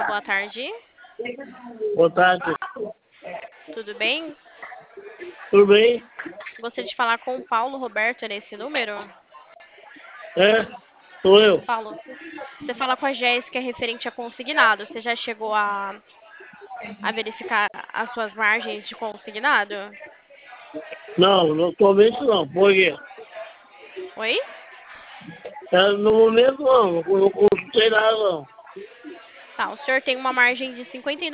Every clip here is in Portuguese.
boa tarde. Boa tarde. Tudo bem? Tudo bem? Gostaria de falar com o Paulo Roberto nesse número. É, sou eu. Paulo, você fala com a Jéssica referente a consignado. Você já chegou a verificar as suas margens de consignado? Não, atualmente não. Por quê? Oi? No momento não consultei nada não. Tá, o senhor tem uma margem de R$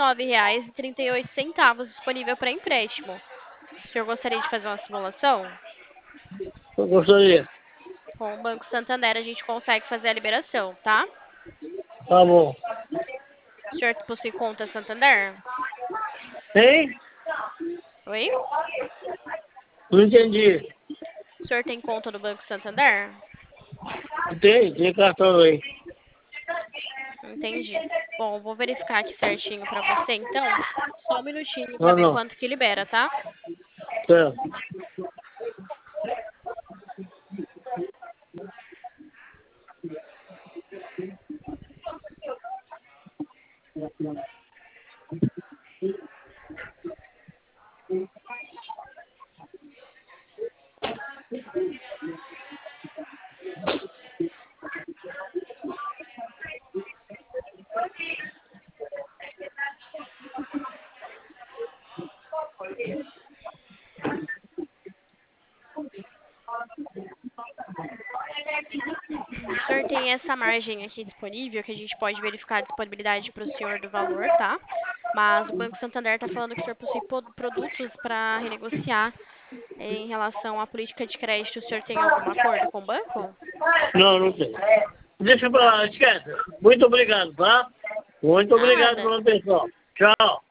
59,38 disponível para empréstimo. O senhor gostaria de fazer uma simulação? Eu gostaria. Com o Banco Santander a gente consegue fazer a liberação, tá? Tá bom. O senhor possui conta Santander? Tem? Oi? Não entendi. O senhor tem conta no Banco Santander? Tem cartão aí. Entendi. Bom, vou verificar aqui certinho para você, então. Só um minutinho para Não, ver não. quanto que libera, tá? Certo. O senhor tem essa margem aqui disponível, que a gente pode verificar a disponibilidade para o senhor do valor, tá? Mas o Banco Santander está falando que o senhor possui produtos para renegociar em relação à política de crédito. O senhor tem algum acordo com o banco? Não tem. Deixa pra lá, esquece. Muito obrigado, tá? Muito obrigado Nada. pela atenção. Tchau.